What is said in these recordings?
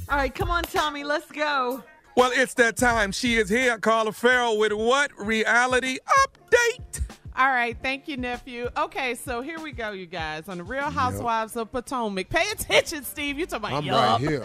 All right, come on, Tommy, let's go. Well, it's that time. She is here, Carla Farrell, with what? Reality Update. All right, thank you, nephew. Okay, so here we go, you guys. On the Real Housewives of Potomac. Pay attention, Steve. You're talking about I'm right here.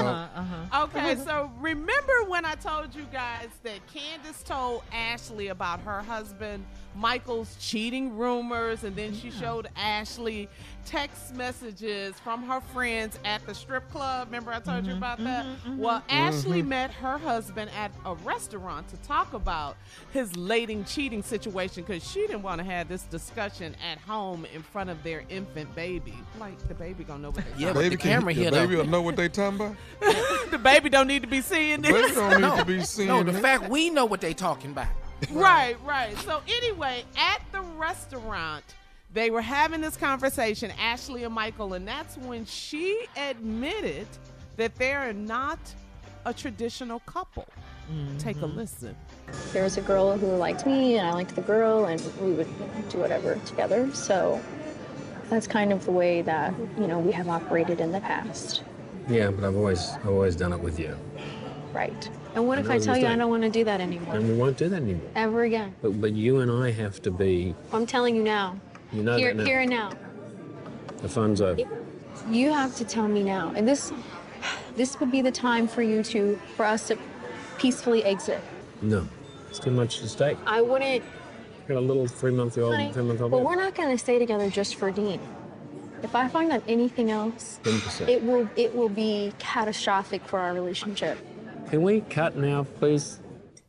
Okay, so remember when I told you guys that Candace told Ashley about her husband Michael's cheating rumors, and then she showed Ashley text messages from her friends at the strip club. Remember I told you about that? Well, Ashley met her husband at a restaurant to talk about his lading cheating situation because she didn't want to have this discussion at home in front of their infant baby. Like, the baby gonna know what they're Yeah, talking with the camera here, The baby though. will know what they talking about. about. The baby don't need to be seeing The baby this. don't need to be seen. No, the fact we know what they talking about. Right. So anyway, at the restaurant, they were having this conversation, Ashley and Michael, and that's when she admitted that they're not a traditional couple. Take a listen. There was a girl who liked me and I liked the girl, and we would do whatever together. So that's kind of the way that, we have operated in the past. Yeah, but I've always done it with you. Right. And what if I I tell you I understand. don't want to do that anymore? And we won't do that anymore. Ever again. But you and I have to be, I'm telling you now. you know Here, that now. here and now. The fun's over. You have to tell me now. And this would be the time for us to peacefully exit. No, it's too much at stake. I wouldn't, Got a little honey, 3-month-old. but we're not going to stay together just for Dean. If I find out anything else, 10%. it will be catastrophic for our relationship. Can we cut now, please?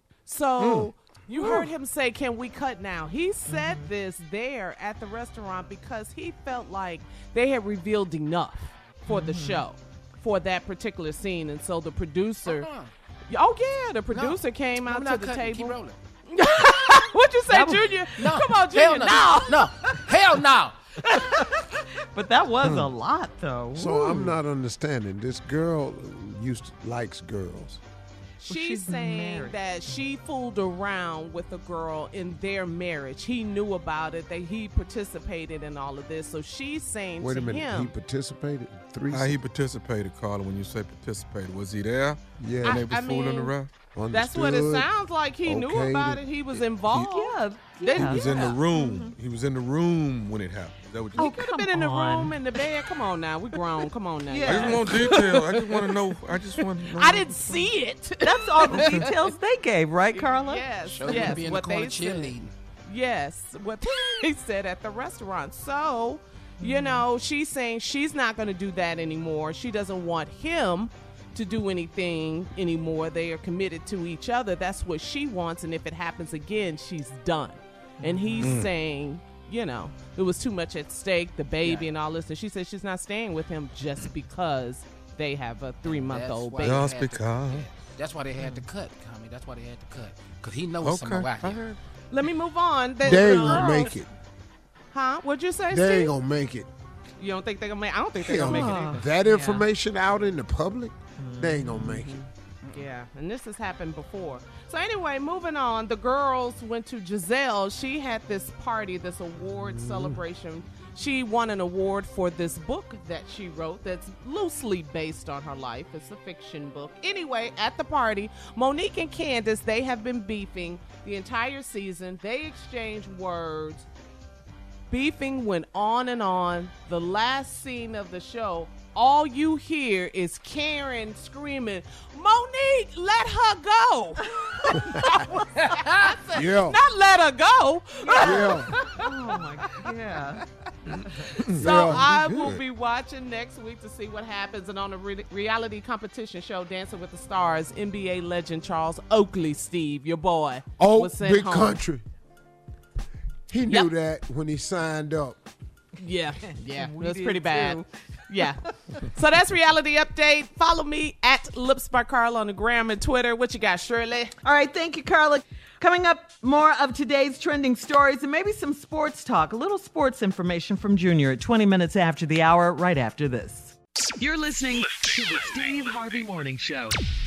So you heard him say, can we cut now? He said this there at the restaurant because he felt like they had revealed enough for the show, for that particular scene. And so the producer, the producer came out to the table. Keep rolling. What'd you say, Junior? No. Come on, Junior. No. Hell no. But that was a lot, though. So I'm not understanding. This girl likes girls. She's saying married. that she fooled around with a girl in their marriage. He knew about it, that he participated in all of this. So she's saying Wait to a minute, him, he participated? How he participated, Carla, when you say participated? Was he there? Yeah. When they was I fooling mean, around? that's what it Understood. sounds like. He knew Okay, about then it. He was involved. He was in the room. He was in the room when it happened. Is that what you He said? could have been in the room, in the bed. Come on now. We grown. Come on now. I just want detail. I just want to know. I didn't see it. That's all the details they gave, right, Carla? Yes. Show yes. be in the What corner they said. cheerleading. Yes, what they said at the restaurant. So, you know, she's saying she's not going to do that anymore. She doesn't want him to do anything anymore. They are committed to each other. That's what she wants. And if it happens again, she's done. And he's saying, you know, it was too much at stake, the baby and all this. And she said she's not staying with him just because they have a 3-month-old That's baby. why Just because. That's why they had to cut, Tommy. That's why they had to cut. Because he knows something Okay. out I here. heard. Let me move on. They ain't gonna girls- make it. Huh? What'd you say, They Steve? ain't gonna make it. You don't think they're going to make I don't think they're going to make it either. That information out in the public, they ain't gonna make it. Yeah, and this has happened before. So anyway, moving on, the girls went to Giselle. She had this party, this award celebration. She won an award for this book that she wrote that's loosely based on her life. It's a fiction book. Anyway, at the party, Monique and Candace, they have been beefing the entire season. They exchanged words. Beefing went on and on. The last scene of the show, all you hear is Karen screaming, "Monique, let her go." I said, Yeah. not let her go. Yeah. Oh, my God. So Yeah, I you will good. be watching next week to see what happens. And on the reality competition show, Dancing with the Stars, NBA legend Charles Oakley, Steve, your boy, Oh, was sent big home. country. He knew Yep. that when he signed up. Yeah, yeah, We that's did pretty bad. too. Yeah. So that's reality update. Follow me at Lips by Carla on the gram and Twitter. What you got, Shirley? All right, thank you, Carla. Coming up, more of today's trending stories and maybe some sports talk. A little sports information from Junior at 20 minutes after the hour, right after this. You're listening to the Steve Harvey Morning Show.